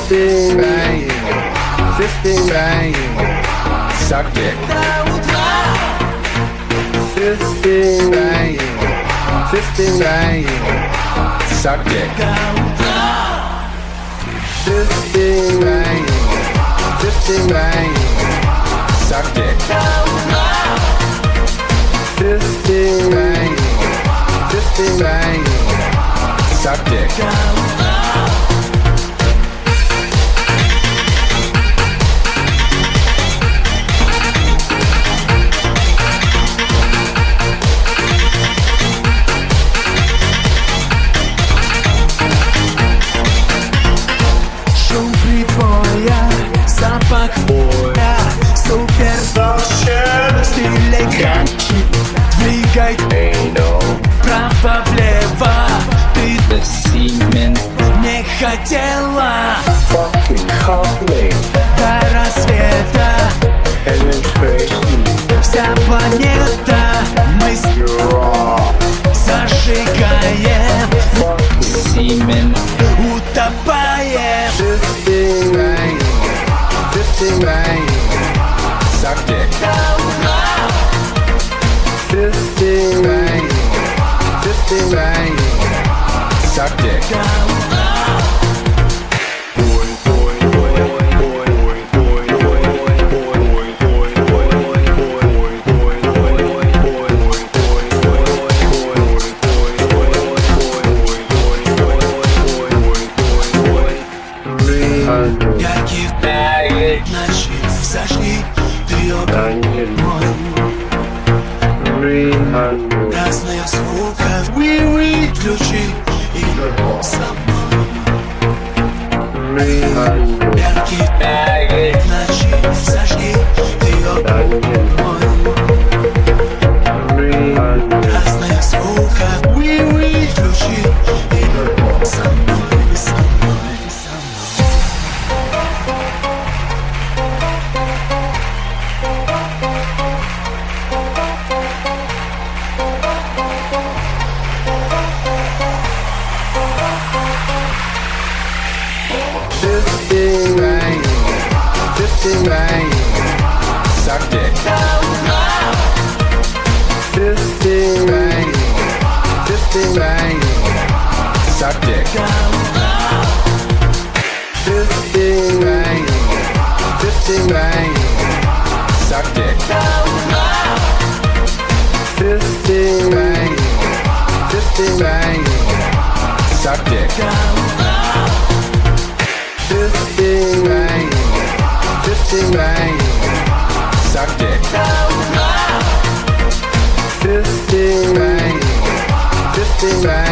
Fisting, banging, fisting, banging, suck dick. Fisting, banging, fisting, banging, suck dick. Fisting, banging, fisting, banging, suck dick. Fisting, banging, fisting, banging, suck dick. Запах боя, супер стиль элегантный. Двигай право-влево. Ты до Симен не хотела до рассвета. Вся планета мы зажигаем. Симен утопаем. Fisting, banging, suck dick. Fisting, banging, fisting, banging, suck dick. Ночи сожги ты огонь мой. Разных звуков выключи и со мной. Яркие ночи сожги ты огонь мой. Разных звуков выключи и со мной, со мной, со мной. Fisting, banging, fisting, banging, suck dick. Fisting, banging, fisting, banging, suck dick. Fisting, banging, fisting, banging, suck dick. Fisting, banging, fisting, banging, suck dick. Fisting, banging, fisting, banging, suck dick. Fisting, banging, fisting, banging.